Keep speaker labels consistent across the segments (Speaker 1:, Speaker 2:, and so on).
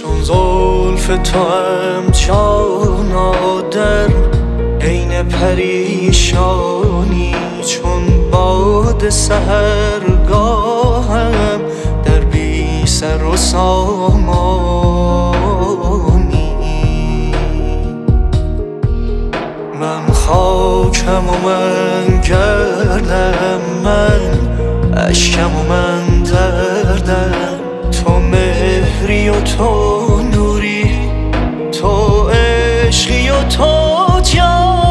Speaker 1: چون زلف تو هم جانا در عین پریشانی، چون باد سحرگاهم در بی سر و سامانی. من خاکم و من گردم، من اشکم و من دردم، تو مهری و تو نوری، تو عشقی و تو جانی.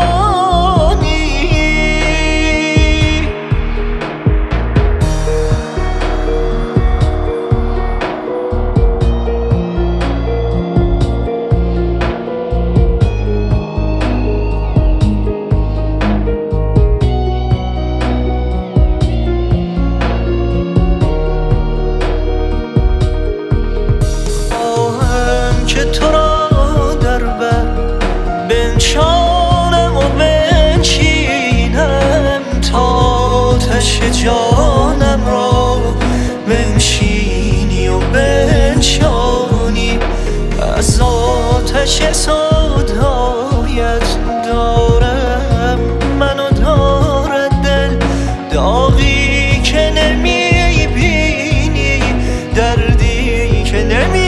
Speaker 1: که تو را در بر بنشانم و بنشینم، تا آتش جانم را بنشینی و بنشانی. از آتش سودایت دارم منو دارد دل، داغی که نمی بینی، دردی که نمی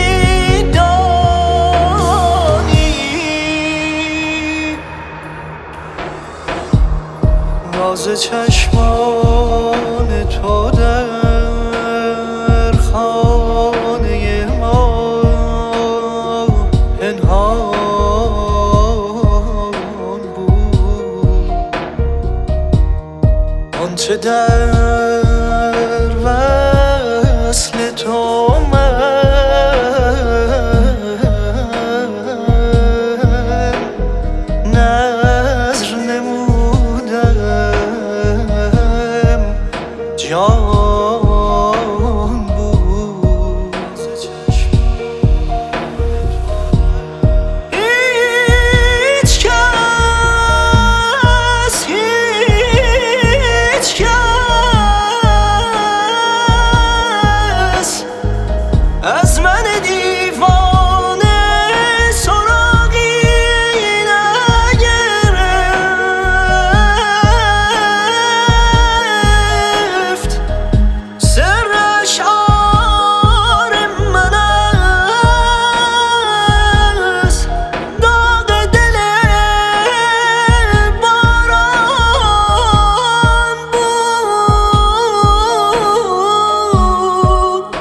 Speaker 1: راز چشمان تو در خانه ما پنهان بود، آنچه در وصل تو من نذر نمودم جان بود. هیچ کس از من دیوانه سراغی نگرفت، سر اشعار من از داغ دل باران بود.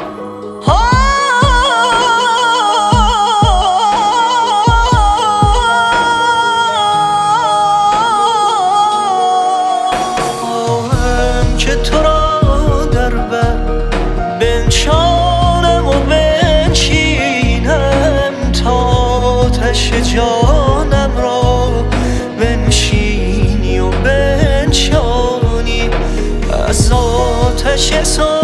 Speaker 1: که تو را در بر بنشانم و بنشینم، تا آتش جانم را بنشینی و بنشانی. از آتش